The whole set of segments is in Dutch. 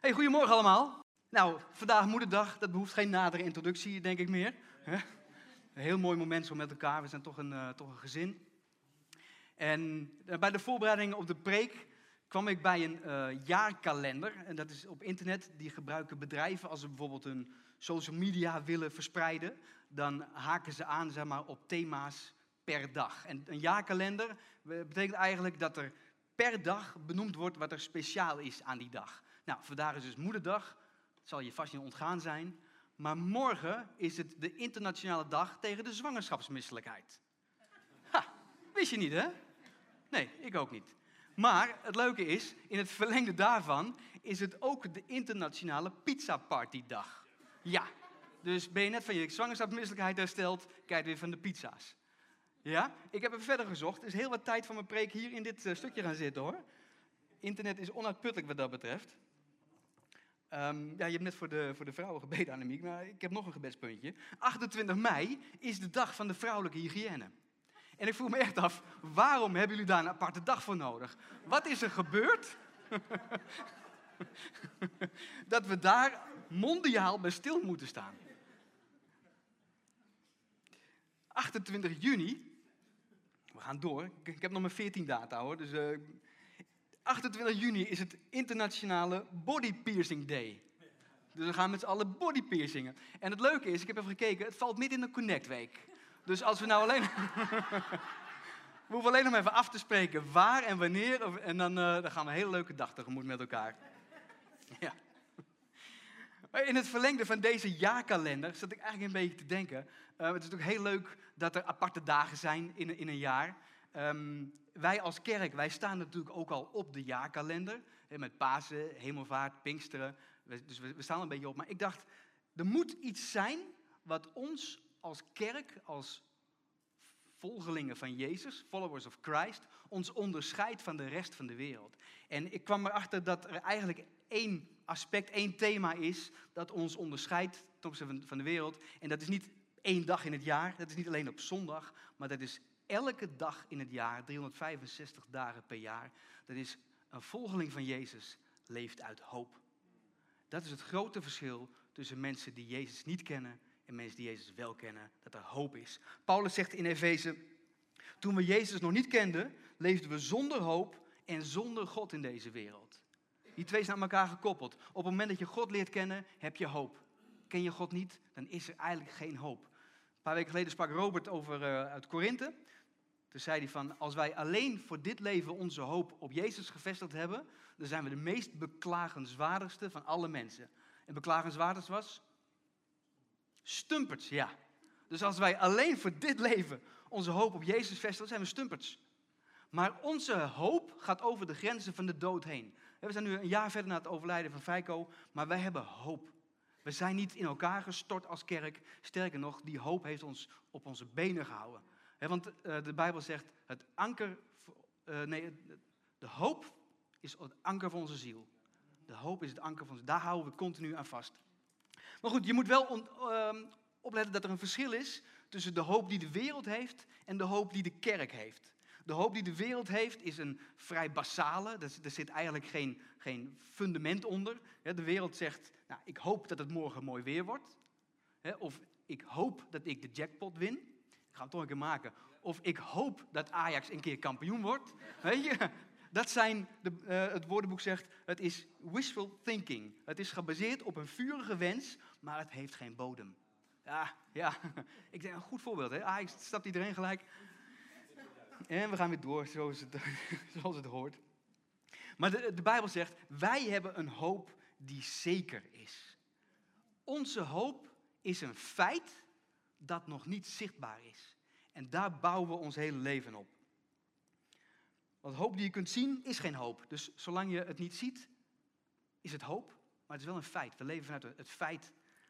Hey, goedemorgen allemaal. Nou, vandaag moederdag, dat behoeft geen nadere introductie, denk ik meer. Een heel mooi moment zo met elkaar, we zijn toch een gezin. En bij de voorbereiding op de preek kwam ik bij een jaarkalender. En dat is op internet, die gebruiken bedrijven als ze bijvoorbeeld hun social media willen verspreiden. Dan haken ze aan, zeg maar, op thema's per dag. En een jaarkalender betekent eigenlijk dat er per dag benoemd wordt wat er speciaal is aan die dag. Nou, vandaag is dus moederdag, dat zal je vast niet ontgaan zijn. Maar morgen is het de internationale dag tegen de zwangerschapsmisselijkheid. Ha, wist je niet, hè? Nee, ik ook niet. Maar het leuke is, in het verlengde daarvan is het ook de internationale pizzapartydag. Ja, dus ben je net van je zwangerschapsmisselijkheid hersteld, kijk weer van de pizza's. Ja, ik heb even verder gezocht. Er is heel wat tijd van mijn preek hier in dit stukje gaan zitten, hoor. Internet is onuitputtelijk wat dat betreft. Ja, je hebt net voor de vrouwen gebeden, Annemiek, maar ik heb nog een gebedspuntje. 28 mei is de dag van de vrouwelijke hygiëne. En ik vroeg me echt af, waarom hebben jullie daar een aparte dag voor nodig? Wat is er gebeurd? Dat we daar mondiaal bij stil moeten staan. 28 juni, we gaan door, ik heb nog maar 14 data hoor, dus 28 juni is het internationale Body Piercing Day. Dus we gaan met z'n allen body piercingen. En het leuke is, ik heb even gekeken, het valt midden in de Connect Week. Dus als we nou alleen... We hoeven alleen nog even af te spreken waar en wanneer. En dan gaan we een hele leuke dag tegemoet met elkaar. Ja. In het verlengde van deze jaarkalender zat ik eigenlijk een beetje te denken. Het is natuurlijk heel leuk dat er aparte dagen zijn in een jaar. Wij als kerk, wij staan natuurlijk ook al op de jaarkalender. Met Pasen, Hemelvaart, Pinksteren. Dus we staan een beetje op. Maar ik dacht, er moet iets zijn wat ons als kerk, als volgelingen van Jezus, followers of Christ, ons onderscheidt van de rest van de wereld. En ik kwam erachter dat er eigenlijk één aspect, één thema is dat ons onderscheidt ten opzichte van de wereld. En dat is niet één dag in het jaar, dat is niet alleen op zondag, maar dat is elke dag in het jaar, 365 dagen per jaar. Dat is een volgeling van Jezus leeft uit hoop. Dat is het grote verschil tussen mensen die Jezus niet kennen en mensen die Jezus wel kennen, dat er hoop is. Paulus zegt in Efeze, toen we Jezus nog niet kenden, leefden we zonder hoop en zonder God in deze wereld. Die twee zijn aan elkaar gekoppeld. Op het moment dat je God leert kennen, heb je hoop. Ken je God niet, dan is er eigenlijk geen hoop. Een paar weken geleden sprak Robert uit Korinthe. Toen zei hij van, als wij alleen voor dit leven onze hoop op Jezus gevestigd hebben, dan zijn we de meest beklagenswaardigste van alle mensen. En beklagenswaardigst was? Stumperts, ja. Dus als wij alleen voor dit leven onze hoop op Jezus vestigen, zijn we stumperts. Maar onze hoop gaat over de grenzen van de dood heen. We zijn nu een jaar verder na het overlijden van Feiko, maar wij hebben hoop. We zijn niet in elkaar gestort als kerk. Sterker nog, die hoop heeft ons op onze benen gehouden. Want de Bijbel zegt, de hoop is het anker van onze ziel. De hoop is het anker van onze ziel. Daar houden we continu aan vast. Maar goed, je moet wel opletten dat er een verschil is tussen de hoop die de wereld heeft en de hoop die de kerk heeft. De hoop die de wereld heeft is een vrij basale, er zit eigenlijk geen fundament onder. De wereld zegt, nou, ik hoop dat het morgen mooi weer wordt. Of ik hoop dat ik de jackpot win. Ik ga hem toch een keer maken. Of ik hoop dat Ajax een keer kampioen wordt. Weet je? Dat zijn, het woordenboek zegt, het is wishful thinking. Het is gebaseerd op een vurige wens, maar het heeft geen bodem. Ja. Ik denk, een goed voorbeeld. Hè? Ajax stapt iedereen gelijk. En we gaan weer door, zoals het hoort. Maar de Bijbel zegt, wij hebben een hoop die zeker is. Onze hoop is een feit dat nog niet zichtbaar is. En daar bouwen we ons hele leven op. Want hoop die je kunt zien, is geen hoop. Dus zolang je het niet ziet, is het hoop. Maar het is wel een feit. We leven vanuit het feit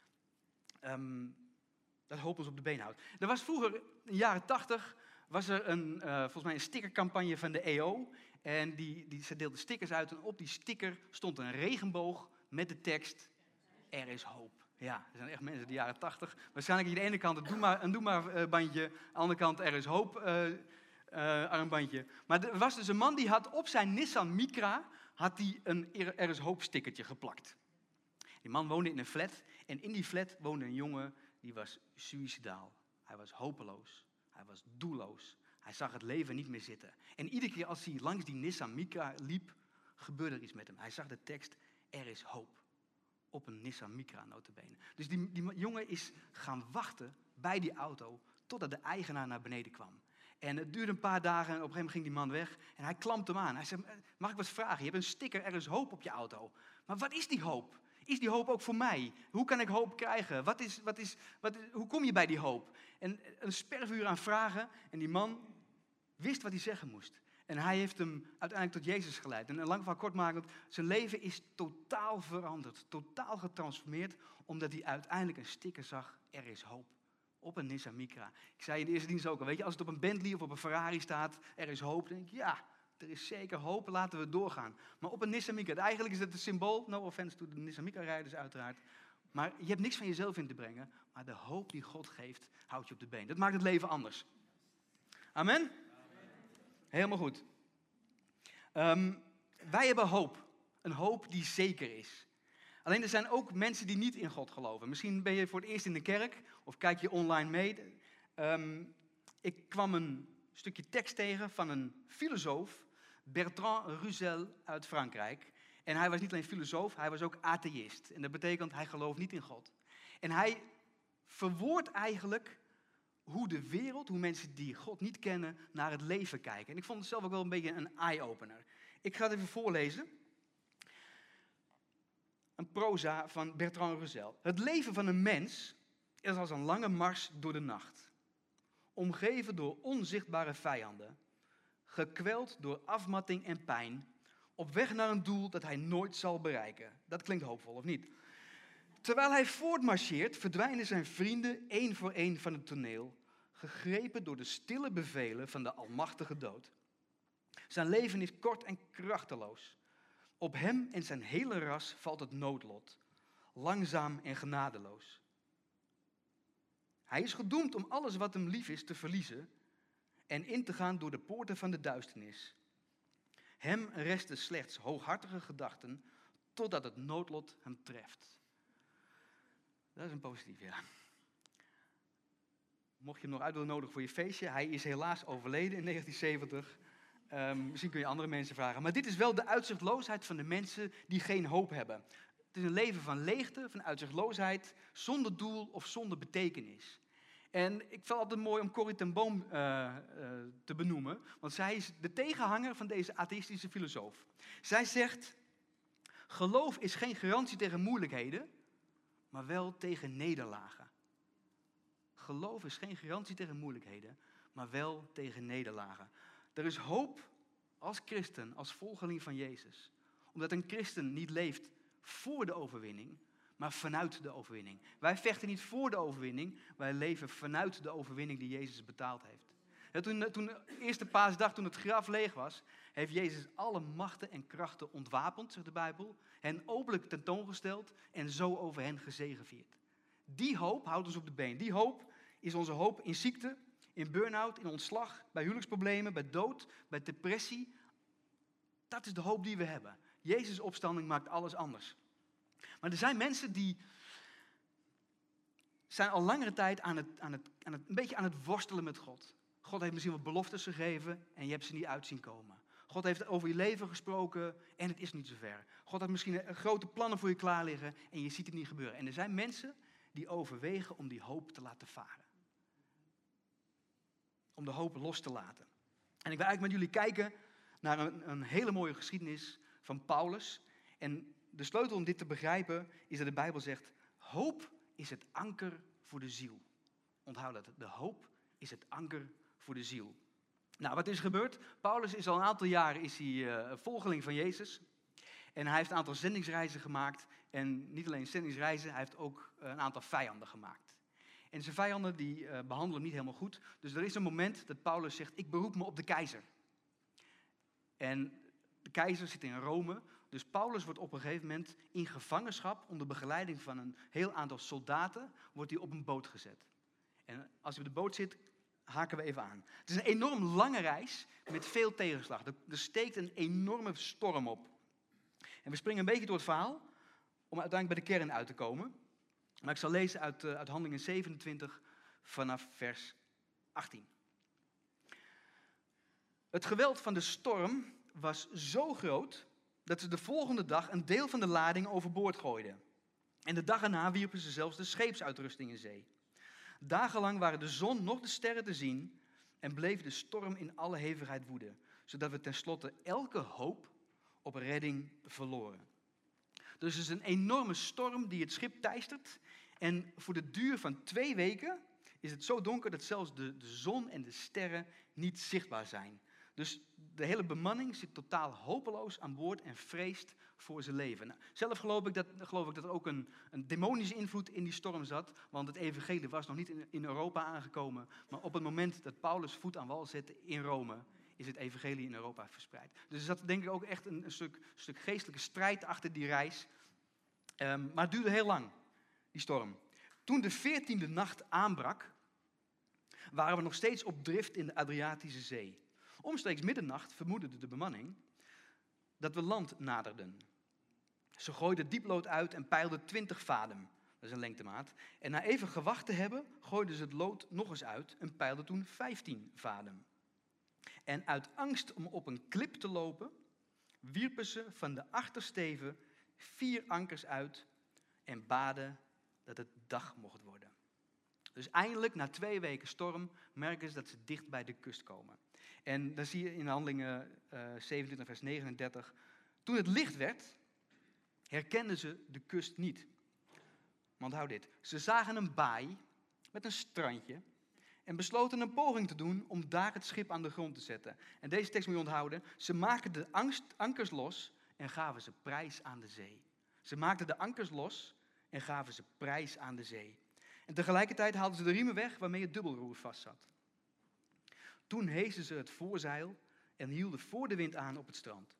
dat hoop ons op de been houdt. Er was vroeger, in de jaren 80, was er volgens mij een stickercampagne van de EO. En ze deelde stickers uit en op die sticker stond een regenboog met de tekst, er is hoop. Ja, er zijn echt mensen uit de jaren 80. Waarschijnlijk aan de ene kant een doe maar bandje, aan de andere kant er is hoop armbandje. Maar er was dus een man die had op zijn Nissan Micra een er is hoop stickertje geplakt. Die man woonde in een flat en in die flat woonde een jongen die was suïcidaal. Hij was hopeloos, hij was doelloos. Hij zag het leven niet meer zitten. En iedere keer als hij langs die Nissan Micra liep, gebeurde er iets met hem. Hij zag de tekst, er is hoop. Op een Nissan Micra nota bene. Dus die jongen is gaan wachten bij die auto totdat de eigenaar naar beneden kwam. En het duurde een paar dagen en op een gegeven moment ging die man weg en hij klampte hem aan. Hij zei, mag ik wat vragen? Je hebt een sticker, er is hoop op je auto. Maar wat is die hoop? Is die hoop ook voor mij? Hoe kan ik hoop krijgen? Hoe kom je bij die hoop? En een spervuur aan vragen en die man wist wat hij zeggen moest. En hij heeft hem uiteindelijk tot Jezus geleid. En lang verhaal kort makend, zijn leven is totaal veranderd. Totaal getransformeerd, omdat hij uiteindelijk een sticker zag, er is hoop. Op een Nissan Micra. Ik zei in de eerste dienst ook al, weet je, als het op een Bentley of op een Ferrari staat, er is hoop, dan denk ik, ja, er is zeker hoop, laten we doorgaan. Maar op een Nissan Micra, eigenlijk is het een symbool, no offense to de Nissan Micra-rijders uiteraard, maar je hebt niks van jezelf in te brengen, maar de hoop die God geeft, houdt je op de been. Dat maakt het leven anders. Amen? Helemaal goed. Wij hebben hoop. Een hoop die zeker is. Alleen er zijn ook mensen die niet in God geloven. Misschien ben je voor het eerst in de kerk of kijk je online mee. Ik kwam een stukje tekst tegen van een filosoof, Bertrand Russell uit Frankrijk. En hij was niet alleen filosoof, hij was ook atheïst. En dat betekent, hij gelooft niet in God. En hij verwoordt eigenlijk hoe de wereld, hoe mensen die God niet kennen, naar het leven kijken. En ik vond het zelf ook wel een beetje een eye-opener. Ik ga het even voorlezen. Een proza van Bertrand Russell. Het leven van een mens is als een lange mars door de nacht. Omgeven door onzichtbare vijanden. Gekweld door afmatting en pijn. Op weg naar een doel dat hij nooit zal bereiken. Dat klinkt hoopvol, of niet? Terwijl hij voortmarcheert, verdwijnen zijn vrienden één voor één van het toneel. Gegrepen door de stille bevelen van de almachtige dood. Zijn leven is kort en krachteloos. Op hem en zijn hele ras valt het noodlot. Langzaam en genadeloos. Hij is gedoemd om alles wat hem lief is te verliezen en in te gaan door de poorten van de duisternis. Hem resten slechts hooghartige gedachten totdat het noodlot hem treft. Dat is een positief, ja. Mocht je hem nog uit willen nodigen voor je feestje, hij is helaas overleden in 1970. Misschien kun je andere mensen vragen. Maar dit is wel de uitzichtloosheid van de mensen die geen hoop hebben. Het is een leven van leegte, van uitzichtloosheid, zonder doel of zonder betekenis. En ik vind het altijd mooi om Corrie ten Boom te benoemen, want zij is de tegenhanger van deze atheïstische filosoof. Zij zegt, geloof is geen garantie tegen moeilijkheden, maar wel tegen nederlagen. Geloof is geen garantie tegen moeilijkheden, maar wel tegen nederlagen. Er is hoop als christen, als volgeling van Jezus. Omdat een christen niet leeft voor de overwinning, maar vanuit de overwinning. Wij vechten niet voor de overwinning, wij leven vanuit de overwinning die Jezus betaald heeft. Toen de eerste paasdag, toen het graf leeg was, heeft Jezus alle machten en krachten ontwapend, zegt de Bijbel, hen openlijk tentoongesteld en zo over hen gezegevierd. Die hoop houdt ons op de been. Die hoop is onze hoop in ziekte, in burn-out, in ontslag, bij huwelijksproblemen, bij dood, bij depressie. Dat is de hoop die we hebben. Jezus' opstanding maakt alles anders. Maar er zijn mensen die zijn al langere tijd een beetje aan het worstelen met God. God heeft misschien wat beloftes gegeven en je hebt ze niet uit zien komen. God heeft over je leven gesproken en het is niet zover. God had misschien grote plannen voor je klaar liggen en je ziet het niet gebeuren. En er zijn mensen die overwegen om die hoop te laten varen. Om de hoop los te laten. En ik wil eigenlijk met jullie kijken naar een hele mooie geschiedenis van Paulus. En de sleutel om dit te begrijpen is dat de Bijbel zegt, hoop is het anker voor de ziel. Onthoud dat, de hoop is het anker voor de ziel. Nou, wat is gebeurd? Paulus is al een aantal jaren volgeling van Jezus. En hij heeft een aantal zendingsreizen gemaakt. En niet alleen zendingsreizen, hij heeft ook een aantal vijanden gemaakt. En zijn vijanden die behandelen hem niet helemaal goed. Dus er is een moment dat Paulus zegt, ik beroep me op de keizer. En de keizer zit in Rome. Dus Paulus wordt op een gegeven moment in gevangenschap onder begeleiding van een heel aantal soldaten, wordt hij op een boot gezet. En als hij op de boot zit, haken we even aan. Het is een enorm lange reis met veel tegenslag. Er steekt een enorme storm op. En we springen een beetje door het verhaal. om uiteindelijk bij de kern uit te komen. Maar ik zal lezen uit Handelingen 27 vanaf vers 18. Het geweld van de storm was zo groot dat ze de volgende dag een deel van de lading overboord gooiden. En de dag erna wierpen ze zelfs de scheepsuitrusting in zee. Dagenlang waren de zon nog de sterren te zien en bleef de storm in alle hevigheid woeden, zodat we tenslotte elke hoop op redding verloren. Dus het is een enorme storm die het schip teistert. En voor de duur van 2 weken is het zo donker dat zelfs de zon en de sterren niet zichtbaar zijn. Dus de hele bemanning zit totaal hopeloos aan boord en vreest voor zijn leven. Nou, zelf geloof ik dat er ook een demonische invloed in die storm zat. Want het evangelie was nog niet in Europa aangekomen. Maar op het moment dat Paulus voet aan wal zette in Rome, is het evangelie in Europa verspreid. Dus er zat denk ik ook echt een stuk geestelijke strijd achter die reis. Maar het duurde heel lang, die storm. Toen de 14e nacht aanbrak, waren we nog steeds op drift in de Adriatische Zee. Omstreeks middernacht vermoedde de bemanning dat we land naderden. Ze gooiden dieplood uit en peilden 20 vadem. Dat is een lengtemaat. En na even gewacht te hebben, gooiden ze het lood nog eens uit en peilden toen 15 vadem. En uit angst om op een klip te lopen, wierpen ze van de achtersteven 4 ankers uit en baden dat het dag mocht worden. Dus eindelijk, na 2 weken storm, merken ze dat ze dicht bij de kust komen. En dan zie je in Handelingen 27 vers 39. Toen het licht werd, herkenden ze de kust niet. Maar onthoud dit. Ze zagen een baai met een strandje en besloten een poging te doen om daar het schip aan de grond te zetten. En deze tekst moet je onthouden. Ze maakten de ankers los en gaven ze prijs aan de zee. Ze maakten de ankers los en gaven ze prijs aan de zee. En tegelijkertijd haalden ze de riemen weg waarmee het dubbelroer vastzat. Toen hezen ze het voorzeil en hielden voor de wind aan op het strand.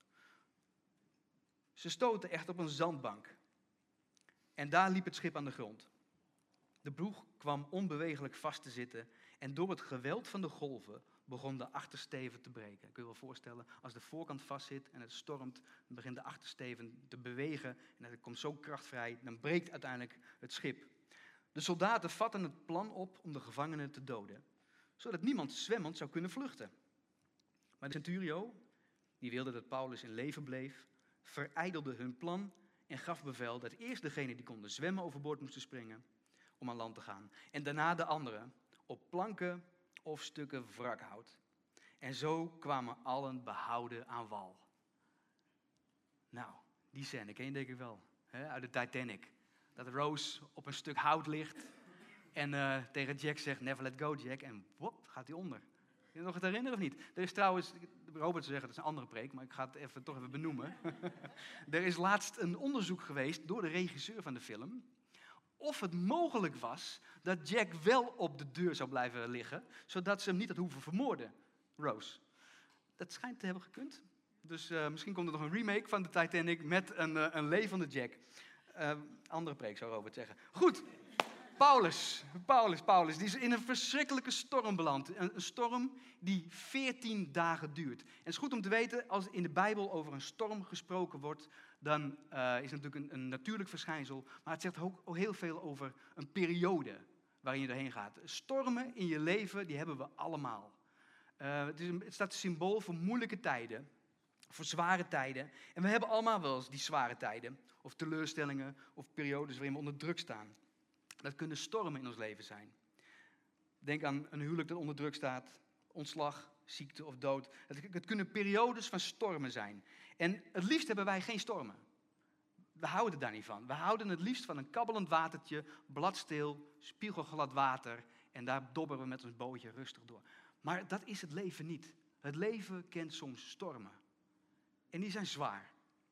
Ze stoten echt op een zandbank. En daar liep het schip aan de grond. De ploeg kwam onbeweeglijk vast te zitten en door het geweld van de golven begon de achtersteven te breken. Kun je je wel voorstellen, als de voorkant vastzit en het stormt, dan begint de achtersteven te bewegen en er komt zo kracht vrij, dan breekt uiteindelijk het schip. De soldaten vatten het plan op om de gevangenen te doden, zodat niemand zwemmend zou kunnen vluchten. Maar de centurio, die wilde dat Paulus in leven bleef, verijdelde hun plan en gaf bevel dat eerst degenen die konden zwemmen overboord moesten springen om aan land te gaan. En daarna de anderen op planken of stukken wrakhout. En zo kwamen allen behouden aan wal. Nou, die scène ken je denk ik wel, hè, uit de Titanic. Dat Rose op een stuk hout ligt en tegen Jack zegt, never let go Jack. En wop, gaat hij onder. Kun je nog het herinneren of niet? Er is trouwens, Robert zou zeggen, dat is een andere preek, maar ik ga het toch even benoemen. Er is laatst een onderzoek geweest door de regisseur van de film, of het mogelijk was dat Jack wel op de deur zou blijven liggen, zodat ze hem niet had hoeven vermoorden, Rose. Dat schijnt te hebben gekund. Dus misschien komt er nog een remake van de Titanic met een levende Jack. Andere preek zou Robert zeggen. Goed. Paulus, die is in een verschrikkelijke storm beland. Een storm die 14 dagen duurt. En het is goed om te weten, als in de Bijbel over een storm gesproken wordt, dan is het natuurlijk een natuurlijk verschijnsel. Maar het zegt ook heel veel over een periode waarin je erheen gaat. Stormen in je leven, die hebben we allemaal. Het staat symbool voor moeilijke tijden, voor zware tijden. En we hebben allemaal wel eens die zware tijden, of teleurstellingen, of periodes waarin we onder druk staan. Dat kunnen stormen in ons leven zijn. Denk aan een huwelijk dat onder druk staat, ontslag, ziekte of dood. Het kunnen periodes van stormen zijn. En het liefst hebben wij geen stormen. We houden daar niet van. We houden het liefst van een kabbelend watertje, bladstil, spiegelglad water. En daar dobberen we met ons bootje rustig door. Maar dat is het leven niet. Het leven kent soms stormen. En die zijn zwaar.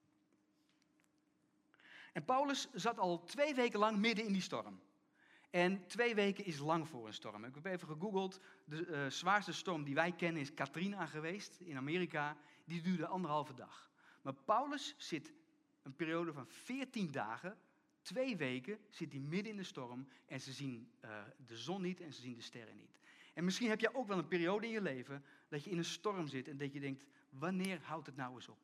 En Paulus zat al 2 weken lang midden in die storm. En 2 weken is lang voor een storm. Ik heb even gegoogeld. De zwaarste storm die wij kennen is Katrina geweest in Amerika. Die duurde 1,5 dag. Maar Paulus zit een periode van 14 dagen, 2 weken, zit hij midden in de storm. En ze zien de zon niet en ze zien de sterren niet. En misschien heb je ook wel een periode in je leven dat je in een storm zit en dat je denkt, wanneer houdt het nou eens op?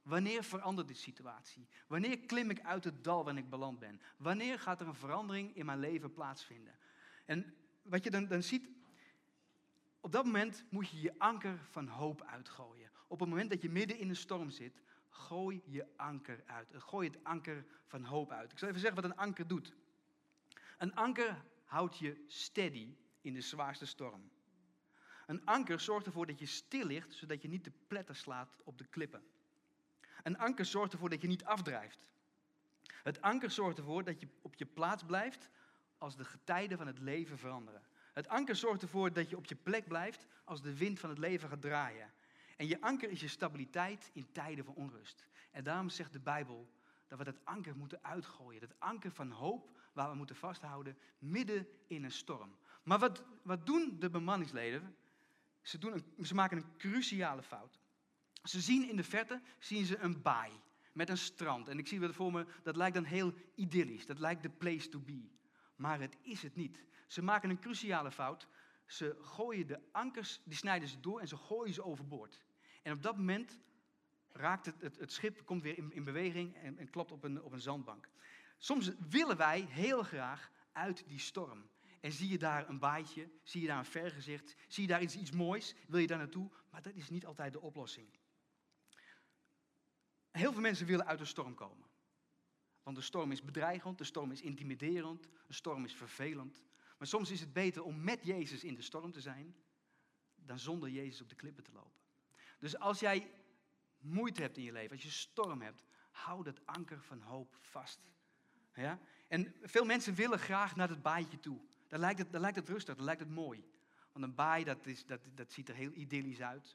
Wanneer verandert de situatie? Wanneer klim ik uit het dal waarin ik beland ben? Wanneer gaat er een verandering in mijn leven plaatsvinden? En wat je dan ziet, op dat moment moet je je anker van hoop uitgooien. Op het moment dat je midden in een storm zit, gooi je anker uit. Gooi het anker van hoop uit. Ik zal even zeggen wat een anker doet. Een anker houdt je steady in de zwaarste storm. Een anker zorgt ervoor dat je stil ligt, zodat je niet te pletter slaat op de klippen. Een anker zorgt ervoor dat je niet afdrijft. Het anker zorgt ervoor dat je op je plaats blijft als de getijden van het leven veranderen. Het anker zorgt ervoor dat je op je plek blijft als de wind van het leven gaat draaien. En je anker is je stabiliteit in tijden van onrust. En daarom zegt de Bijbel dat we dat anker moeten uitgooien. Dat anker van hoop waar we moeten vasthouden midden in een storm. Maar wat doen de bemanningsleden? Ze maken een cruciale fout. Ze zien in de verte een baai met een strand. En ik zie het voor me, dat lijkt dan heel idyllisch. Dat lijkt de place to be. Maar het is het niet. Ze maken een cruciale fout. Ze gooien de ankers, die snijden ze door en ze gooien ze overboord. En op dat moment raakt het schip, komt weer in beweging en klopt op een zandbank. Soms willen wij heel graag uit die storm. En zie je daar een baaitje, zie je daar een vergezicht, zie je daar iets moois, wil je daar naartoe, maar dat is niet altijd de oplossing. Heel veel mensen willen uit de storm komen. Want de storm is bedreigend, de storm is intimiderend, de storm is vervelend. Maar soms is het beter om met Jezus in de storm te zijn, dan zonder Jezus op de klippen te lopen. Dus als jij moeite hebt in je leven, als je storm hebt, hou dat anker van hoop vast. Ja? En veel mensen willen graag naar het baaitje toe. Daar lijkt het rustig, daar lijkt het mooi. Want een baai, dat ziet er heel idyllisch uit.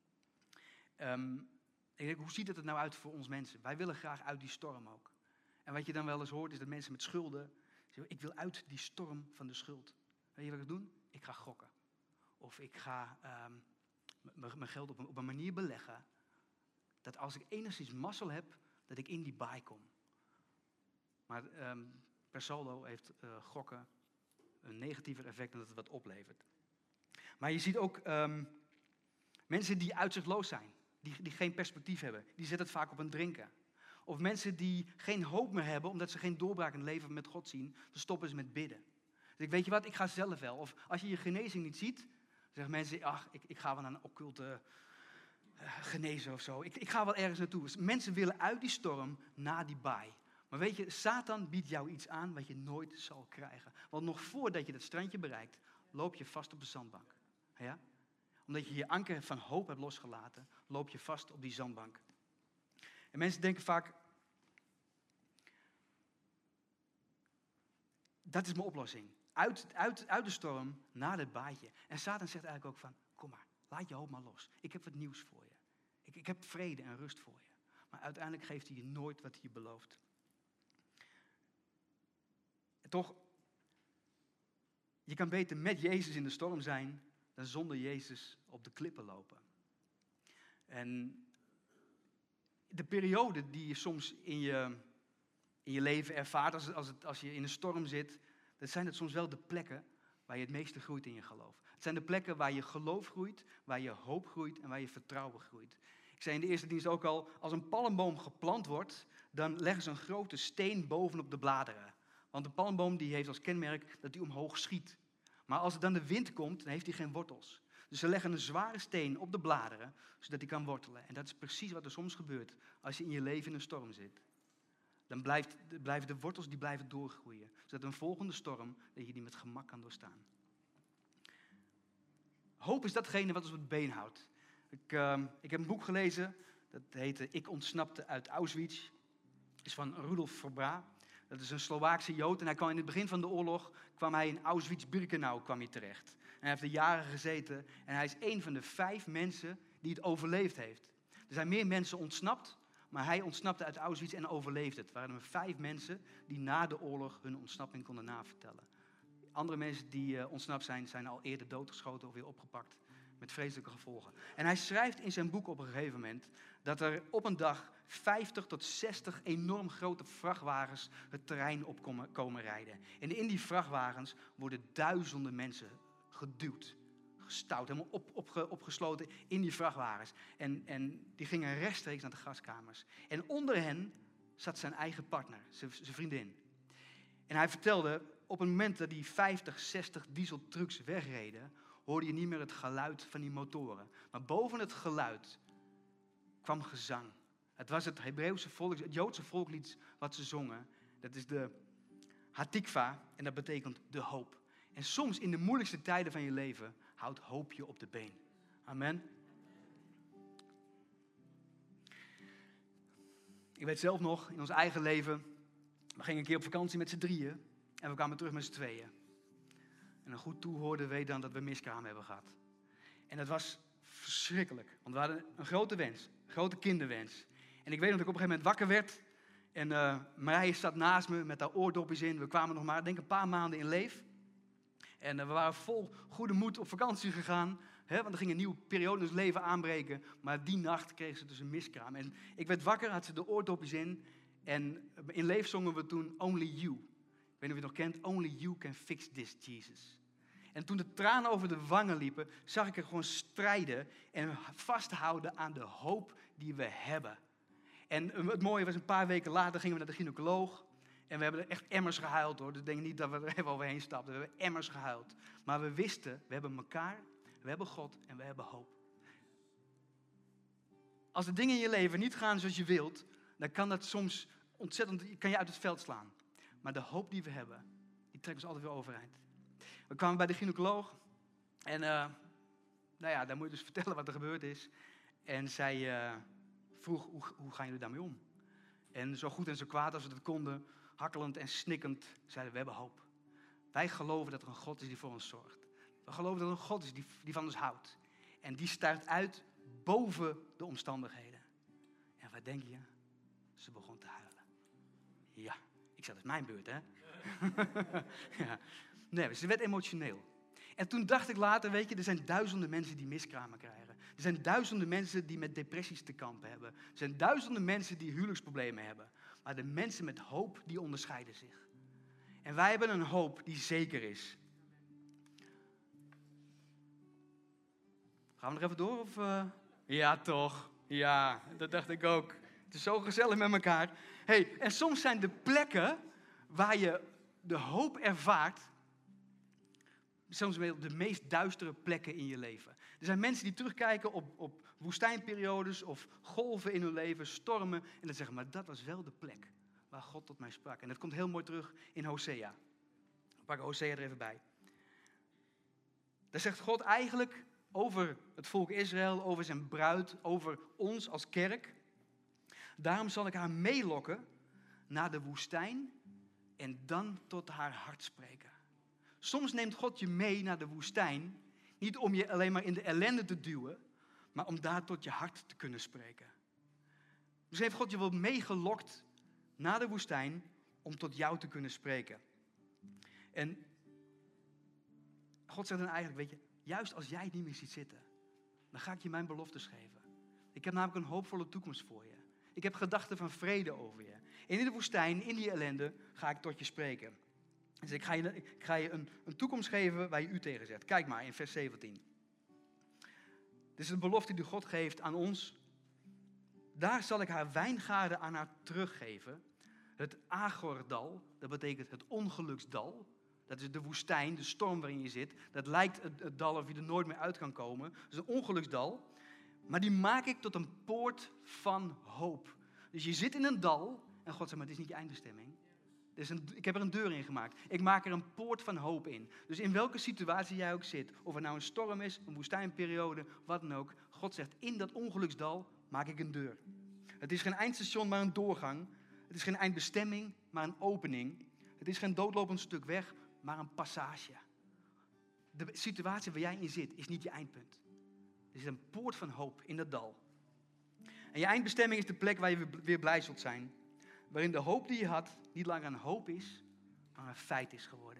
Ik denk, hoe ziet het er nou uit voor ons mensen? Wij willen graag uit die storm ook. En wat je dan wel eens hoort, is dat mensen met schulden zeggen, ik wil uit die storm van de schuld. Weet je wat ik doe? Ik ga gokken. Of ik ga mijn geld op een manier beleggen, dat als ik enigszins mazzel heb, dat ik in die baai kom. Maar per saldo heeft gokken een negatiever effect dan dat het wat oplevert. Maar je ziet ook mensen die uitzichtloos zijn, die geen perspectief hebben, die zetten het vaak op een drinken. Of mensen die geen hoop meer hebben, omdat ze geen doorbraak in het leven met God zien, dan stoppen ze met bidden. Dus ik weet je wat, ik ga zelf wel. Of als je je genezing niet ziet, zeggen mensen, ach, ik ga wel naar een occulte genezen of zo. Ik ga wel ergens naartoe. Dus mensen willen uit die storm naar die baai. Maar weet je, Satan biedt jou iets aan wat je nooit zal krijgen. Want nog voordat je dat strandje bereikt, loop je vast op de zandbank. Ja? Omdat je je anker van hoop hebt losgelaten, loop je vast op die zandbank. En mensen denken vaak, dat is mijn oplossing. Uit de storm, naar het baaitje. En Satan zegt eigenlijk ook van, kom maar, laat je hoop maar los. Ik heb wat nieuws voor je. Ik heb vrede en rust voor je. Maar uiteindelijk geeft hij je nooit wat hij je belooft. En toch, je kan beter met Jezus in de storm zijn, dan zonder Jezus op de klippen lopen. En de periode die je soms in je leven ervaart, als je in een storm zit, dat zijn het soms wel de plekken waar je het meeste groeit in je geloof. Het zijn de plekken waar je geloof groeit, waar je hoop groeit en waar je vertrouwen groeit. Ik zei in de eerste dienst ook al, als een palmboom geplant wordt, dan leggen ze een grote steen bovenop de bladeren. Want de palmboom die heeft als kenmerk dat hij omhoog schiet. Maar als er dan de wind komt, dan heeft hij geen wortels. Dus ze leggen een zware steen op de bladeren, zodat hij kan wortelen. En dat is precies wat er soms gebeurt als je in je leven in een storm zit. Dan blijven de wortels die blijven doorgroeien. Zodat een volgende storm, dat je die met gemak kan doorstaan. Hoop is datgene wat ons op het been houdt. Ik heb een boek gelezen, dat heette Ik ontsnapte uit Auschwitz. Dat is van Rudolf Verbra. Dat is een Slovaakse Jood en hij kwam in het begin van de oorlog in Auschwitz-Birkenau terecht. En hij heeft er jaren gezeten en hij is een van de 5 mensen die het overleefd heeft. Er zijn meer mensen ontsnapt, maar hij ontsnapte uit Auschwitz en overleefde het. Er waren er 5 mensen die na de oorlog hun ontsnapping konden navertellen. Andere mensen die ontsnapt zijn al eerder doodgeschoten of weer opgepakt met vreselijke gevolgen. En hij schrijft in zijn boek op een gegeven moment dat er op een dag 50 tot 60 enorm grote vrachtwagens het terrein op komen rijden. En in die vrachtwagens worden duizenden mensen geduwd, stout, helemaal opgesloten in die vrachtwagens. En die gingen rechtstreeks naar de gaskamers. En onder hen zat zijn eigen partner, zijn vriendin. En hij vertelde, op het moment dat die 50, 60 dieseltrucks wegreden, hoorde je niet meer het geluid van die motoren. Maar boven het geluid kwam gezang. Het was het Hebreeuwse volk, het Joodse volkslied wat ze zongen. Dat is de Hatikva en dat betekent de hoop. En soms in de moeilijkste tijden van je leven houdt hoop je op de been. Amen. Ik weet zelf nog, in ons eigen leven, we gingen een keer op vakantie met z'n drieën en we kwamen terug met z'n tweeën. En een goed toehoorder weet dan dat we miskraam hebben gehad. En dat was verschrikkelijk, want we hadden een grote wens, een grote kinderwens. En ik weet dat ik op een gegeven moment wakker werd en Marije zat naast me met haar oordopjes in. We kwamen nog maar, denk ik, een paar maanden in leef. En we waren vol goede moed op vakantie gegaan. Want er ging een nieuwe periode in ons leven aanbreken. Maar die nacht kreeg ze dus een miskraam. En ik werd wakker, had ze de oordopjes in. En in leef zongen we toen Only You. Ik weet niet of je het nog kent. Only You can fix this, Jesus. En toen de tranen over de wangen liepen, zag ik er gewoon strijden en vasthouden aan de hoop die we hebben. En het mooie was, een paar weken later gingen we naar de gynaecoloog. En we hebben er echt emmers gehuild hoor. Dus denk niet dat we er even overheen stapten. We hebben emmers gehuild. Maar we wisten, we hebben elkaar, we hebben God en we hebben hoop. Als de dingen in je leven niet gaan zoals je wilt, dan kan dat soms ontzettend, kan je uit het veld slaan. Maar de hoop die we hebben, die trekt ons altijd weer overeind. We kwamen bij de gynaecoloog. En daar moet je dus vertellen wat er gebeurd is. En zij vroeg, hoe gaan jullie daarmee om? En zo goed en zo kwaad als we dat konden, hakkelend en snikkend, zeiden we hebben hoop. Wij geloven dat er een God is die voor ons zorgt. We geloven dat er een God is die van ons houdt. En die stuit uit boven de omstandigheden. En wat denk je? Ze begon te huilen. Ja, ik zei, dat is mijn beurt, hè? Ja. Nee, ze werd emotioneel. En toen dacht ik later, weet je, er zijn duizenden mensen die miskramen krijgen. Er zijn duizenden mensen die met depressies te kampen hebben. Er zijn duizenden mensen die huwelijksproblemen hebben. Maar de mensen met hoop, die onderscheiden zich. En wij hebben een hoop die zeker is. Gaan we nog even door? Of, Ja, toch. Ja, dat dacht ik ook. Het is zo gezellig met elkaar. Hey, en soms zijn de plekken waar je de hoop ervaart, soms op de meest duistere plekken in je leven. Er zijn mensen die terugkijken op woestijnperiodes of golven in hun leven, stormen. En dan zeggen, maar dat was wel de plek waar God tot mij sprak. En dat komt heel mooi terug in Hosea. We pakken Hosea er even bij. Daar zegt God eigenlijk over het volk Israël, over zijn bruid, over ons als kerk. Daarom zal ik haar meelokken naar de woestijn en dan tot haar hart spreken. Soms neemt God je mee naar de woestijn, niet om je alleen maar in de ellende te duwen, maar om daar tot je hart te kunnen spreken. Dus heeft God je wel meegelokt naar de woestijn om tot jou te kunnen spreken. En God zegt dan eigenlijk, weet je, juist als jij het niet meer ziet zitten, dan ga ik je mijn beloftes geven. Ik heb namelijk een hoopvolle toekomst voor je. Ik heb gedachten van vrede over je. En in de woestijn, in die ellende, ga ik tot je spreken. Dus ik ga je een toekomst geven waar je u tegen zet. Kijk maar in vers 17. Dit is een belofte die God geeft aan ons. Daar zal ik haar wijngaarden aan haar teruggeven. Het Agordal, dat betekent het ongeluksdal. Dat is de woestijn, de storm waarin je zit. Dat lijkt het dal of je er nooit meer uit kan komen. Dat is een ongeluksdal. Maar die maak ik tot een poort van hoop. Dus je zit in een dal en God zegt, maar het is niet je eindbestemming. Ik heb er een deur in gemaakt. Ik maak er een poort van hoop in. Dus in welke situatie jij ook zit, of het nou een storm is, een woestijnperiode, wat dan ook. God zegt, in dat ongeluksdal maak ik een deur. Het is geen eindstation, maar een doorgang. Het is geen eindbestemming, maar een opening. Het is geen doodlopend stuk weg, maar een passage. De situatie waar jij in zit, is niet je eindpunt. Er zit een poort van hoop in dat dal. En je eindbestemming is de plek waar je weer blij zult zijn. Waarin de hoop die je had niet langer een hoop is, maar een feit is geworden.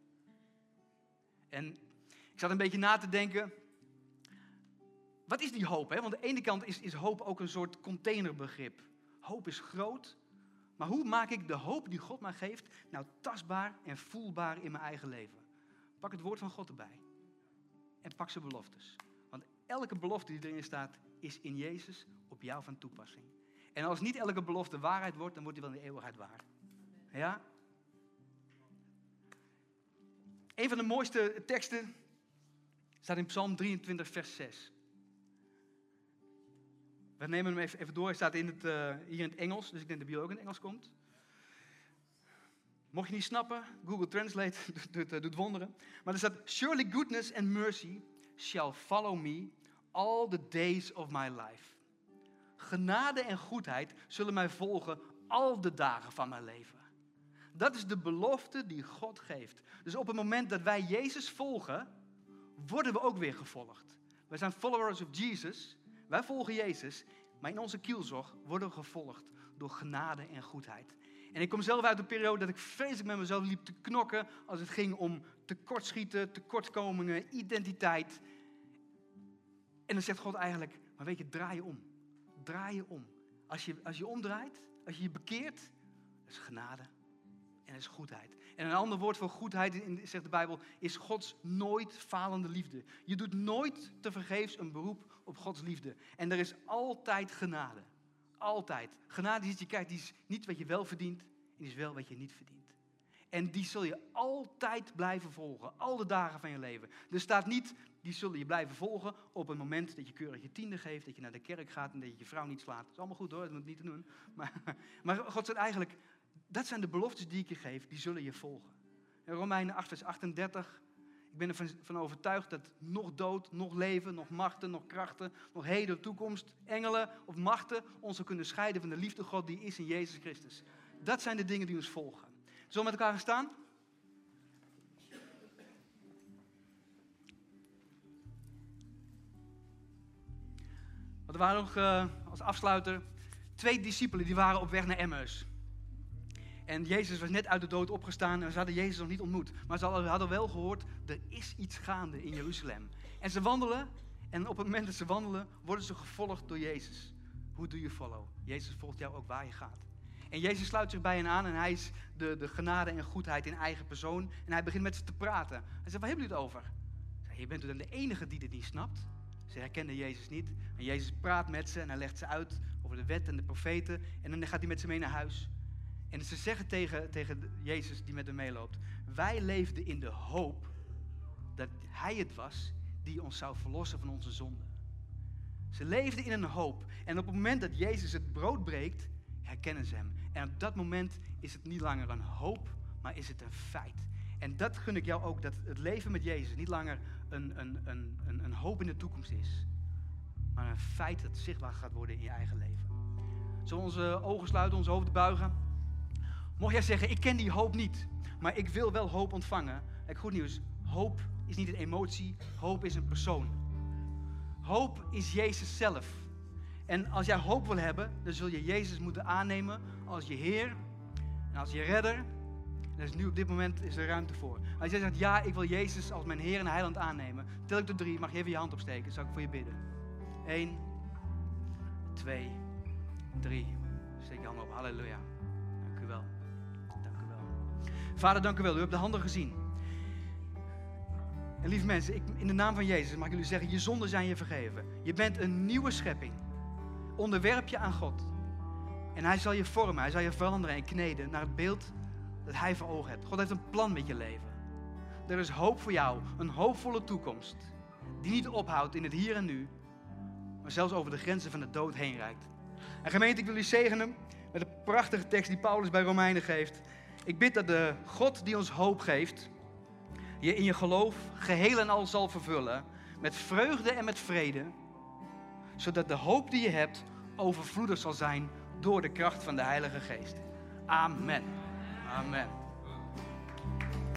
En ik zat een beetje na te denken, wat is die hoop? Hè? Want aan de ene kant is hoop ook een soort containerbegrip. Hoop is groot, maar hoe maak ik de hoop die God mij geeft nou tastbaar en voelbaar in mijn eigen leven? Pak het woord van God erbij. en pak zijn beloftes. Want elke belofte die erin staat, is in Jezus op jou van toepassing. En als niet elke belofte waarheid wordt, dan wordt die wel in de eeuwigheid waar. Ja? Een van de mooiste teksten staat in Psalm 23, vers 6. We nemen hem even door. Hij staat hier in het Engels, dus ik denk dat de Bijbel ook in het Engels komt. Mocht je niet snappen, Google Translate doet wonderen. Maar er staat, surely goodness and mercy shall follow me all the days of my life. Genade en goedheid zullen mij volgen al de dagen van mijn leven. Dat is de belofte die God geeft. Dus op het moment dat wij Jezus volgen, worden we ook weer gevolgd. Wij zijn followers of Jesus. Wij volgen Jezus. Maar in onze kielzog worden we gevolgd door genade en goedheid. En ik kom zelf uit een periode dat ik vreselijk met mezelf liep te knokken als het ging om tekortschieten, tekortkomingen, identiteit. En dan zegt God eigenlijk, maar weet je, draai je om. Draai je om. Als je omdraait, als je je bekeert, dat is genade en dat is goedheid. En een ander woord voor goedheid, zegt de Bijbel, is Gods nooit falende liefde. Je doet nooit tevergeefs een beroep op Gods liefde. En er is altijd genade. Altijd. Genade die je krijgt, die is niet wat je wel verdient, en die is wel wat je niet verdient. En die zul je altijd blijven volgen, al de dagen van je leven. Er staat niet, die zullen je blijven volgen op het moment dat je keurig je tiende geeft, dat je naar de kerk gaat en dat je je vrouw niet slaat. Dat is allemaal goed hoor, dat moet niet te doen. Maar God zegt eigenlijk, dat zijn de beloftes die ik je geef, die zullen je volgen. In Romeinen 8 vers 38, ik ben ervan overtuigd dat nog dood, nog leven, nog machten, nog krachten, nog heden, toekomst, engelen of machten ons kunnen scheiden van de liefde God die is in Jezus Christus. Dat zijn de dingen die ons volgen. Zullen we met elkaar gaan staan? Er waren nog als afsluiter 2 discipelen die waren op weg naar Emmaus. En Jezus was net uit de dood opgestaan en ze hadden Jezus nog niet ontmoet. Maar ze hadden wel gehoord, er is iets gaande in Jeruzalem. En ze wandelen en op het moment dat ze wandelen, worden ze gevolgd door Jezus. Who do you follow? Jezus volgt jou ook waar je gaat. En Jezus sluit zich bij hen aan en hij is de genade en goedheid in eigen persoon. En hij begint met ze te praten. Hij zegt, waar hebben jullie het over? Zei, je bent dan de enige die dit niet snapt. Ze herkenden Jezus niet. En Jezus praat met ze en hij legt ze uit over de wet en de profeten. En dan gaat hij met ze mee naar huis. En ze zeggen tegen Jezus die met hem meeloopt, wij leefden in de hoop dat hij het was die ons zou verlossen van onze zonden. Ze leefden in een hoop. En op het moment dat Jezus het brood breekt, herkennen ze hem. En op dat moment is het niet langer een hoop, maar is het een feit. En dat gun ik jou ook, dat het leven met Jezus niet langer een hoop in de toekomst is. Maar een feit dat zichtbaar gaat worden in je eigen leven. Zullen we onze ogen sluiten, onze hoofden buigen? Mocht jij zeggen, ik ken die hoop niet, maar ik wil wel hoop ontvangen. Kijk, goed nieuws, hoop is niet een emotie, hoop is een persoon. Hoop is Jezus zelf. En als jij hoop wil hebben, dan zul je Jezus moeten aannemen als je Heer en als je redder. En dus nu op dit moment is er ruimte voor. Als jij zegt, ja, ik wil Jezus als mijn Heer en Heiland aannemen. Tel ik tot 3, mag je even je hand opsteken, zal ik voor je bidden. 1, 2, 3. Steek je hand op, halleluja. Dank u wel. Dank u wel. Vader, dank u wel. U hebt de handen gezien. En lieve mensen, in de naam van Jezus mag ik jullie zeggen, je zonden zijn je vergeven. Je bent een nieuwe schepping. Onderwerp je aan God. En hij zal je vormen, hij zal je veranderen en kneden naar het beeld dat hij voor ogen hebt. God heeft een plan met je leven. Er is hoop voor jou, een hoopvolle toekomst. Die niet ophoudt in het hier en nu, maar zelfs over de grenzen van de dood heen reikt. En gemeente, ik wil jullie zegenen met een prachtige tekst die Paulus bij Romeinen geeft. Ik bid dat de God die ons hoop geeft, je in je geloof geheel en al zal vervullen, met vreugde en met vrede, zodat de hoop die je hebt overvloedig zal zijn door de kracht van de Heilige Geest. Amen. Amen.